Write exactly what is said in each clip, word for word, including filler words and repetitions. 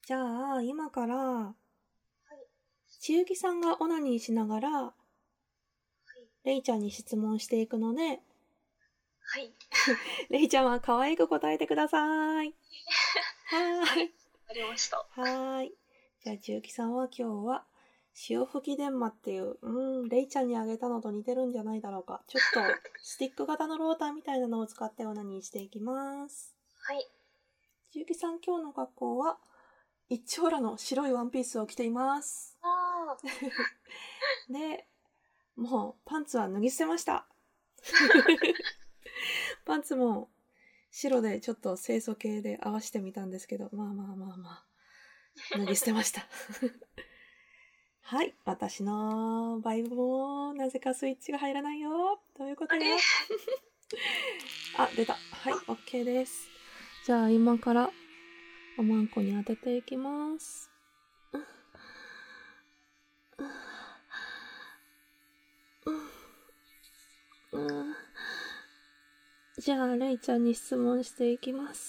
じゃあ、今から、 はい。 ちゆきさんがオナニーしながら、 はい。 れいちゃんに質問していくので、 はい。 れいちゃんは可愛く答えてください。はーい。 ありました。 はーい。じゃあ、ちゆきさんは今日は、潮吹き電マっていう、うーん、れいちゃんにあげたのと似てるんじゃないだろうか。ちょっと、スティック型のローターみたいなのを使ってオナニーしていきます。 はい。 ちゆきさん、今日の格好は、一丁羅の白いワンピースを着ています。 あで、もうパンツは脱ぎ捨てました。パンツも白でちょっと清楚系で合わせてみたんですけど、まあまあまあまあ、脱ぎ捨てました。はい、私のバイブもなぜかスイッチが入らないよ。どういうことよ。あ、出た。はい、OK です。じゃあ今からおまんこに当てていきます。じゃあ、レイちゃんに質問していきます。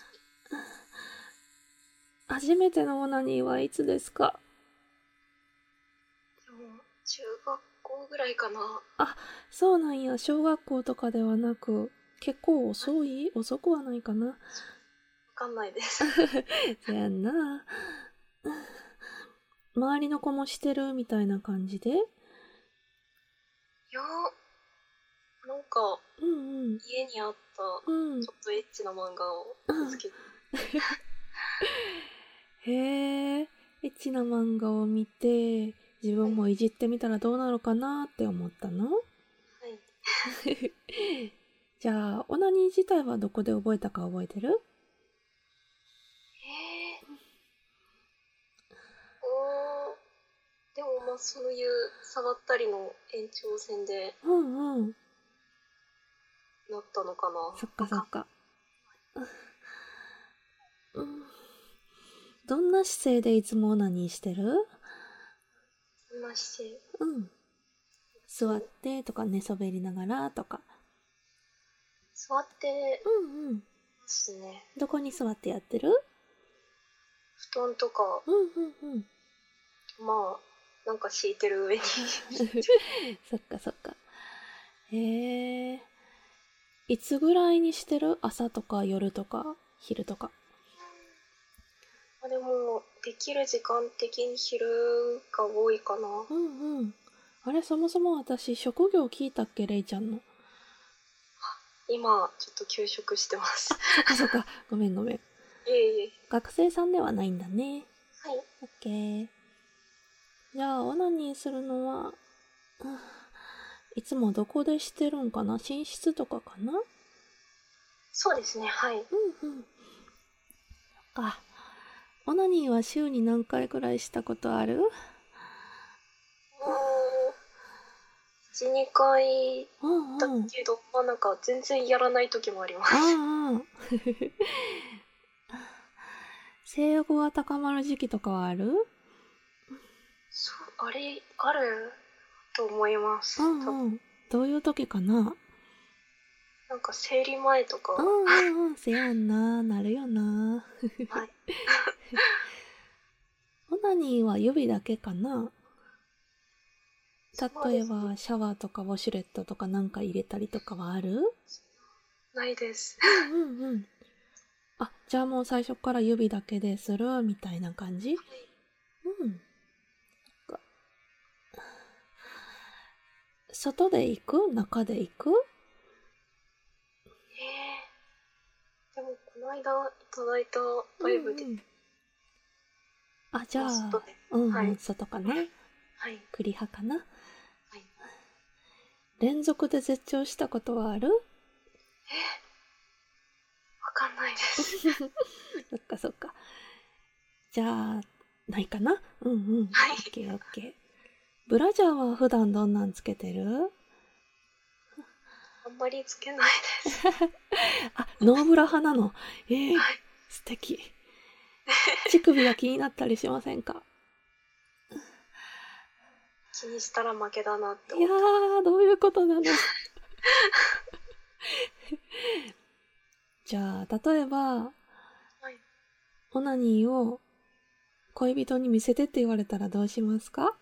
初めてのオナニーはいつですか？ でも、中学校ぐらいかな。 あ、そうなんや。小学校とかではなく、結構遅い？遅くはないかな。 わかんないです。 そやんな。周りの子もしてるみたいな感じで？ いや、なんか、 うんうん。 家にあったうん。 ちょっとエッチな漫画を見つけて、 へえ、エッチな漫画を見て、自分もいじってみたらどうなるかなって思ったの？ はい。 じゃあ、オナニー自体はどこで覚えたか覚えてる？ えー、おー、でもまあそういう触ったりの延長線でうんうん。 なったのかな。 そっかそっか。うん、どんな姿勢でいつもオナニーしてる？ そんな姿勢。 うん。座ってとか寝そべりながらとか。 座ってうんうん。 ますね。 どこに座ってやってる？ 布団とか、 うんうんうん。 まあ、なんか敷いてる上に。 そっかそっか。へえ。いつぐらいにしてる？朝とか夜とか昼とか。 あでも、できる時間的に昼が多いかな。 うんうん。あれ、そもそも私職業聞いたっけ、レイちゃんの。 今、ちょっと休職してます。 そっかそっか。ごめんごめん。 いえいえ。 学生さんではないんだね。 はい。 オッケー。じゃあ、オナニーするのは、いつもどこでしてるんかな？寝室とかかな？ そうですね、はい。 うんうん。そっか。オナニーは週に何回くらいしたことある？ うーん、いち、にかいうんだうん。 けど、まあなんか全然やらない時もあります。 ああ。性欲が高まる時期とかはある？ そう、あれ、あると思います。 う多分んうん。どういう時かな？ なんか生理前とか、 うんうんうん。せやんな。なるよな。 はい。 オナニーは指だけかな？ そうですね。 例えば、シャワーとかウォシュレットとかなんか入れたりとかはある？ ないです。 うんうんうん。あ、じゃあもう最初から指だけでするみたいな感じ？うん。外で行く？中で行く？ えー、でもこの間いただいたバイブで、 うんうん。あ、じゃあ、 まあ外で。 うんうん、 はい。 外かな？ はい。 栗派かな？ はい。 連続で絶頂したことはある？ わかんないです。 そっかそっか。じゃあ、ないかな？うんうん。 はい。 オッケーオッケー。ブラジャーは普段どんなんつけてる？ あんまりつけないです。 あ、ノーブラ派なの。えー、 はい。 素敵。乳首が気になったりしませんか？ 気にしたら負けだなっていや思った。 ー、どういうことなの？じゃあ、例えば、 はい。 オナニーを恋人に見せてって言われたらどうしますか？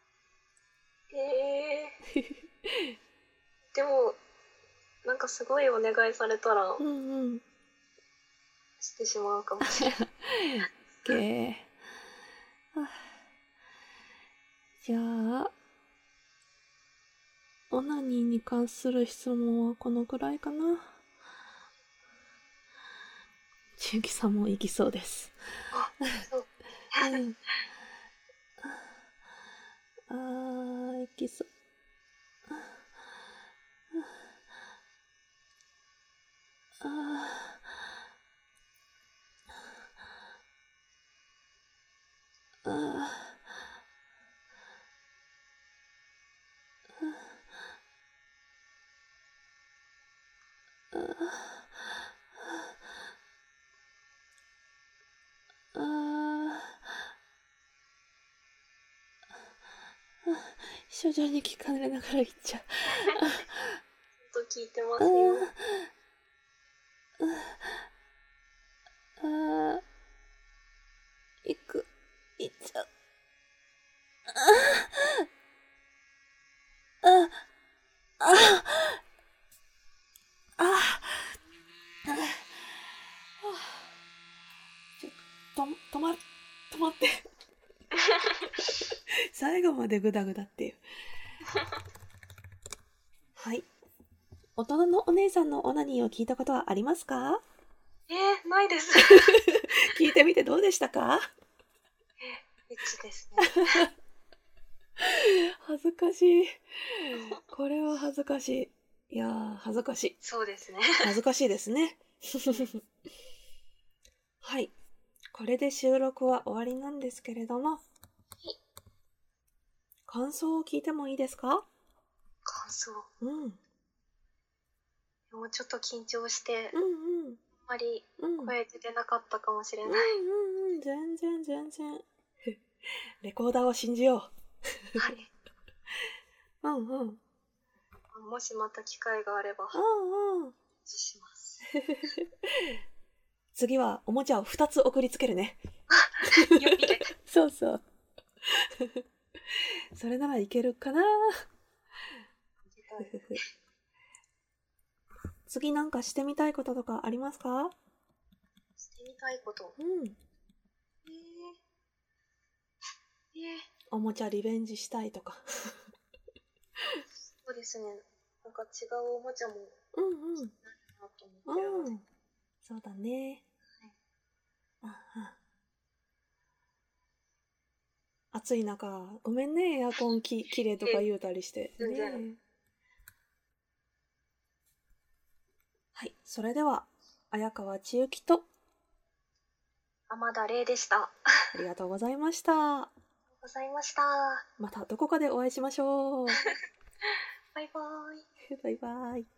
えー、でもなんかすごいお願いされたらうんうん。 してしまうかもしれない。 OK。はあ、じゃあ、オナニーに関する質問はこのくらいかな。千雪さんも行きそうです。 あ、そう。 うん。あー、行きそう。あー、あー、あー、徐々に聞かれながら言っちゃう。 ずっと聞いてますよ。 あー、行く、行っちゃう。あー、あー、あー、あー、ちょっと、止ま、止まって。最後までグダグダっていう。はい。大人のお姉さんのオナニーを聞いたことはありますか？ えー、ないです。 聞いてみてどうでしたか？ エッチですね。 恥ずかしい。これは恥ずかしい。いやー、恥ずかしい。 そうですね。 恥ずかしいですね。はい。これで収録は終わりなんですけれども、感想を聞いてもいいですか？ 感想。 うん。 もうちょっと緊張して、 うんうん。 あんまり声出なかったかもしれない。 うんうんうん。全然全然。レコーダーを信じよう。はい。 うんうん。 もしまた機会があれば、 うんうん。 します。 次はおもちゃをふたつ送りつけるね。 指で。 そうそう。それならいけるかな。次なんかしてみたいこととかありますか？ してみたいこと。 うん。 えー、えー、 おもちゃリベンジしたいとか。 そうですね。なんか違うおもちゃもうんうん。 なと思ってるので。 うん。そうだね。はい。ああ。暑い中、ごめんね、エアコンききれいとか言うたりして。 全然。 ね、はい、それでは、綾川千雪と、 天田玲でした。 ありがとうございました。ありがとうございました。 またどこかでお会いしましょう。 バイバーイ。 バイバイ。